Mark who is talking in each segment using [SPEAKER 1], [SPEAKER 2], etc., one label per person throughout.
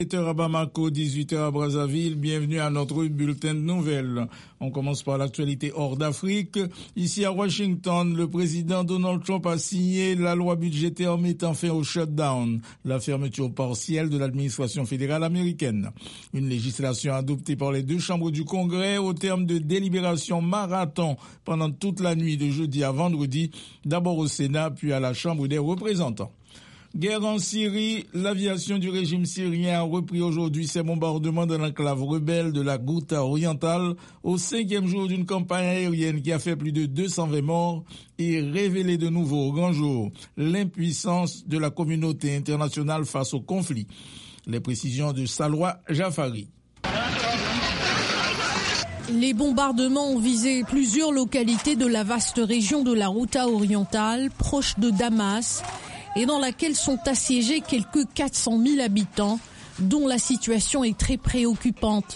[SPEAKER 1] 17h à Bamako, 18h à Brazzaville, bienvenue à notre bulletin de nouvelles. On commence par l'actualité hors d'Afrique. Ici à Washington, le président Donald Trump a signé la loi budgétaire mettant fin au shutdown, la fermeture partielle de l'administration fédérale américaine. Une législation adoptée par les deux chambres du Congrès au terme de délibérations marathon pendant toute la nuit de jeudi à vendredi, d'abord au Sénat puis à la Chambre des représentants. Guerre en Syrie, l'aviation du régime syrien a repris aujourd'hui ses bombardements dans l'enclave rebelle de la Ghouta orientale au 5e jour d'une campagne aérienne qui a fait plus de 220 morts et révélé de nouveau au grand jour l'impuissance de la communauté internationale face au conflit. Les précisions de Salwa Jafari.
[SPEAKER 2] Les bombardements ont visé plusieurs localités de la vaste région de la Ghouta orientale, proche de Damas, et dans laquelle sont assiégés quelques 400 000 habitants, dont la situation est très préoccupante.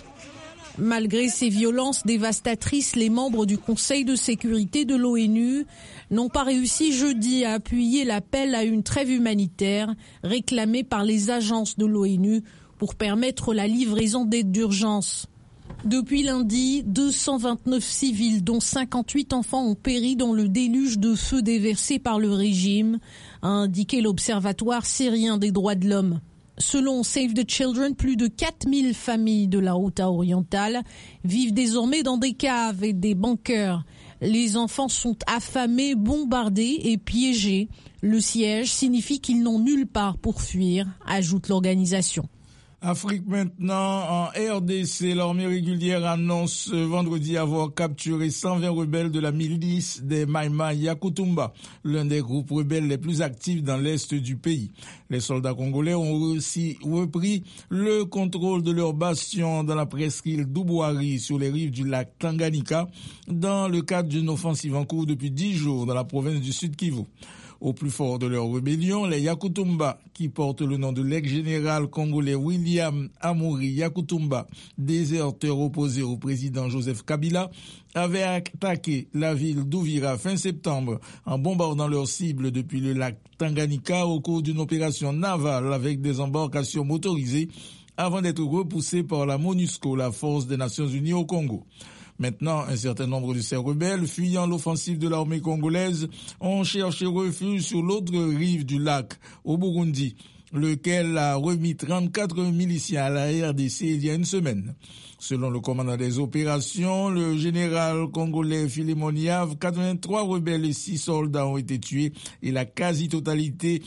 [SPEAKER 2] Malgré ces violences dévastatrices, les membres du Conseil de sécurité de l'ONU n'ont pas réussi jeudi à appuyer l'appel à une trêve humanitaire réclamé par les agences de l'ONU pour permettre la livraison d'aide d'urgence. Depuis lundi, 229 civils, dont 58 enfants, ont péri dans le déluge de feu déversé par le régime, a indiqué l'Observatoire syrien des droits de l'homme. Selon Save the Children, plus de 4000 familles de la Ghouta orientale vivent désormais dans des caves et des bunkers. Les enfants sont affamés, bombardés et piégés. Le siège signifie qu'ils n'ont nulle part pour fuir, ajoute l'organisation.
[SPEAKER 1] Afrique maintenant, en RDC, l'armée régulière annonce vendredi avoir capturé 120 rebelles de la milice des Maïma Yakutumba, l'un des groupes rebelles les plus actifs dans l'est du pays. Les soldats congolais ont aussi repris le contrôle de leur bastion dans la presqu'île d'Ubouari sur les rives du lac Tanganyika dans le cadre d'une offensive en cours depuis 10 jours dans la province du Sud Kivu. Au plus fort de leur rébellion, les Yakutumba, qui portent le nom de l'ex-général congolais William Amouri Yakutumba, déserteur opposé au président Joseph Kabila, avaient attaqué la ville d'Ouvira fin septembre en bombardant leurs cibles depuis le lac Tanganyika au cours d'une opération navale avec des embarcations motorisées avant d'être repoussés par la MONUSCO, la force des Nations Unies au Congo. Maintenant, un certain nombre de ces rebelles, fuyant l'offensive de l'armée congolaise, ont cherché refuge sur l'autre rive du lac, au Burundi, lequel a remis 34 miliciens à la RDC il y a une semaine. Selon le commandant des opérations, le général congolais Philémon Yave, 83 rebelles et 6 soldats ont été tués et la quasi-totalité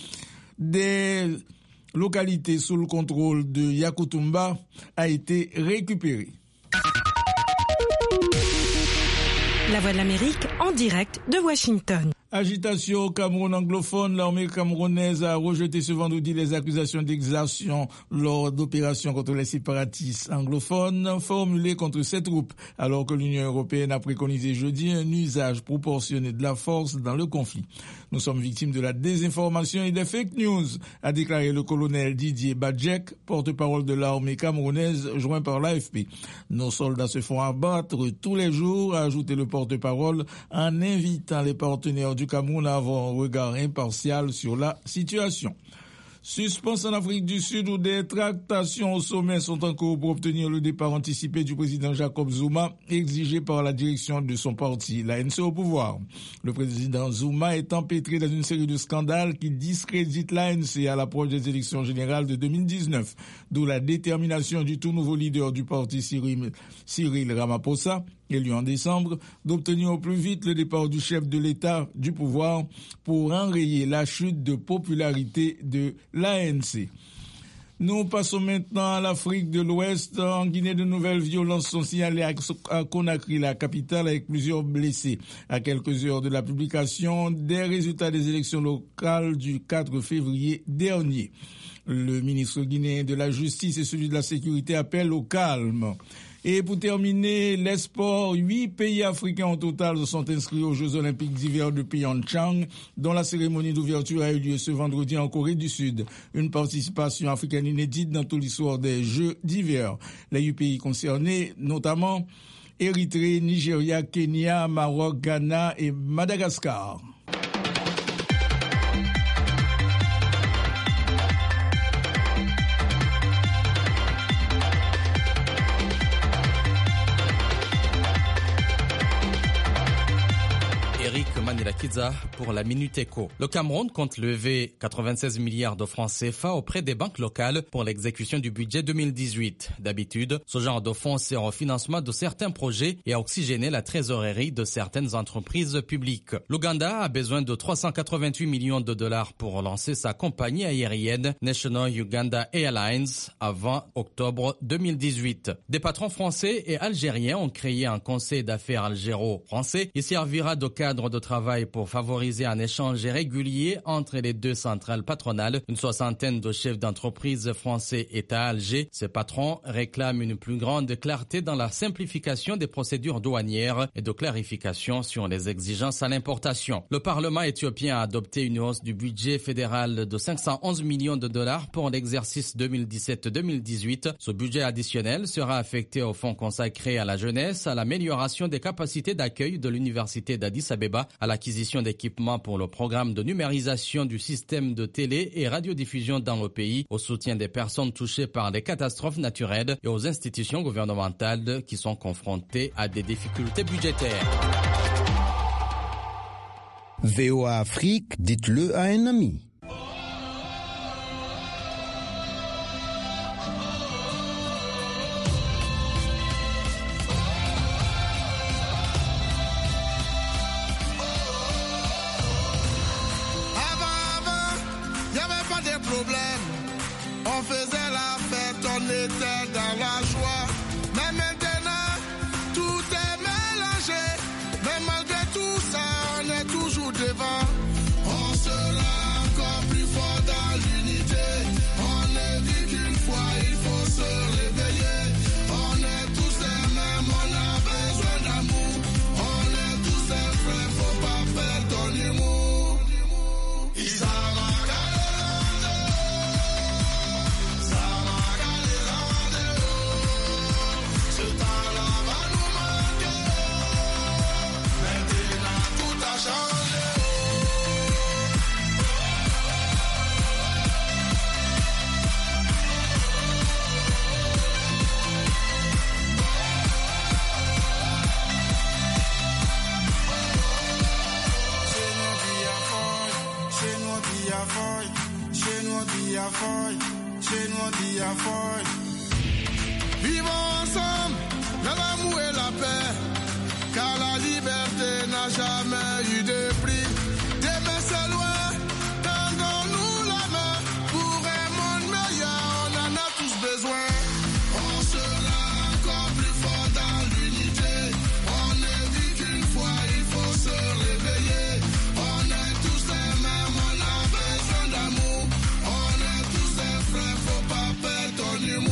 [SPEAKER 1] des localités sous le contrôle de Yakutumba a été récupérée.
[SPEAKER 3] La Voix de l'Amérique en direct de Washington.
[SPEAKER 1] Agitation au Cameroun anglophone, l'armée camerounaise a rejeté ce vendredi les accusations d'exertion lors d'opérations contre les séparatistes anglophones formulées contre ces troupes, alors que l'Union européenne a préconisé jeudi un usage proportionné de la force dans le conflit. Nous sommes victimes de la désinformation et des fake news, a déclaré le colonel Didier Badjek, porte-parole de l'armée camerounaise, joint par l'AFP. Nos soldats se font abattre tous les jours, a ajouté le porte-parole, en invitant les partenaires du Cameroun à avoir un regard impartial sur la situation. Suspense en Afrique du Sud où des tractations au sommet sont en cours pour obtenir le départ anticipé du président Jacob Zuma, exigé par la direction de son parti, l'ANC au pouvoir. Le président Zuma est empêtré dans une série de scandales qui discréditent l'ANC à l'approche des élections générales de 2019, d'où la détermination du tout nouveau leader du parti Cyril Ramaphosa, élu en décembre, d'obtenir au plus vite le départ du chef de l'État du pouvoir pour enrayer la chute de popularité de l'ANC. Nous passons maintenant à l'Afrique de l'Ouest. En Guinée, de nouvelles violences sont signalées à Conakry, la capitale, avec plusieurs blessés. À quelques heures de la publication des résultats des élections locales du 4 février dernier. Le ministre guinéen de la Justice et celui de la Sécurité appellent au calme. Et pour terminer, les sports, 8 pays africains au total sont inscrits aux Jeux Olympiques d'hiver de Pyeongchang, dont la cérémonie d'ouverture a eu lieu ce vendredi en Corée du Sud. Une participation africaine inédite dans toute l'histoire des Jeux d'hiver. Les 8 pays concernés, notamment Érythrée, Nigeria, Kenya, Maroc, Ghana et Madagascar.
[SPEAKER 4] Kiza pour la Minute Éco. Le Cameroun compte lever 96 milliards de francs CFA auprès des banques locales pour l'exécution du budget 2018. D'habitude, ce genre de fonds sert au financement de certains projets et à oxygéner la trésorerie de certaines entreprises publiques. L'Ouganda a besoin de 388 millions de dollars pour relancer sa compagnie aérienne National Uganda Airlines avant octobre 2018. Des patrons français et algériens ont créé un conseil d'affaires algéro-français. Il servira de cadre de travail pour favoriser un échange régulier entre les deux centrales patronales. Une soixantaine de chefs d'entreprise français est à Alger. Ces patrons réclament une plus grande clarté dans la simplification des procédures douanières et de clarification sur les exigences à l'importation. Le Parlement éthiopien a adopté une hausse du budget fédéral de 511 millions de dollars pour l'exercice 2017-2018. Ce budget additionnel sera affecté au fonds consacré à la jeunesse, à l'amélioration des capacités d'accueil de l'université d'Addis Abeba, à l'acquisition d'équipements pour le programme de numérisation du système de télé et radiodiffusion dans le pays, au soutien des personnes touchées par les catastrophes naturelles et aux institutions gouvernementales qui sont confrontées à des difficultés budgétaires.
[SPEAKER 5] VOA Afrique, dites-le à un ami.
[SPEAKER 6] On faisait la fête, on était dans la joie. Mais maintenant, tout est mélangé. Mais malgré tout ça, on est toujours devant. On sera encore plus fort dans l'unité. On est dit qu'une fois, il faut se réveiller. On est tous les mêmes, on a besoin d'amour. On est tous les frères, faut pas perdre ton humour. Vivons ensemble dans l'amour et la paix, car la liberté n'a jamais eu de prix. Demain c'est loin, tendons-nous la main pour un monde meilleur, on en a tous besoin. On sera encore plus fort dans l'unité. On est dit qu'une fois il faut se réveiller. On est tous les mêmes, on a besoin d'amour. On est tous les frères, faut pas perdre ton humour.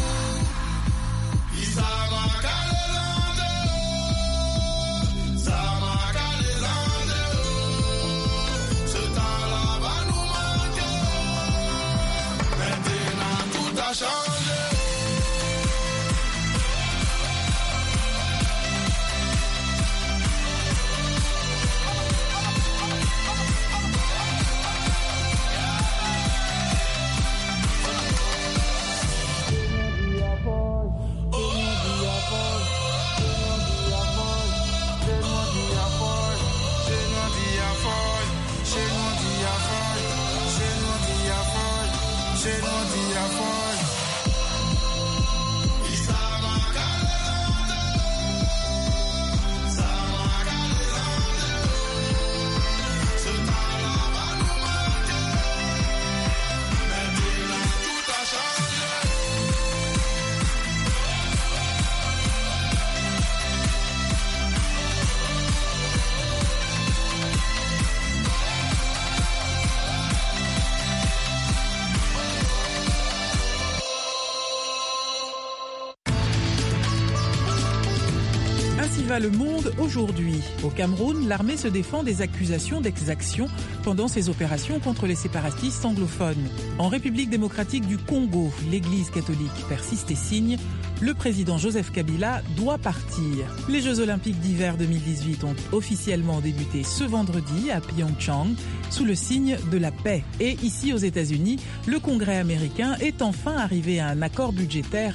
[SPEAKER 7] Va le monde aujourd'hui. Au Cameroun, l'armée se défend des accusations d'exaction pendant ses opérations contre les séparatistes anglophones. En République démocratique du Congo, l'Église catholique persiste et signe. Le président Joseph Kabila doit partir. Les Jeux olympiques d'hiver 2018 ont officiellement débuté ce vendredi à Pyeongchang sous le signe de la paix. Et ici aux États-Unis, le Congrès américain est enfin arrivé à un accord budgétaire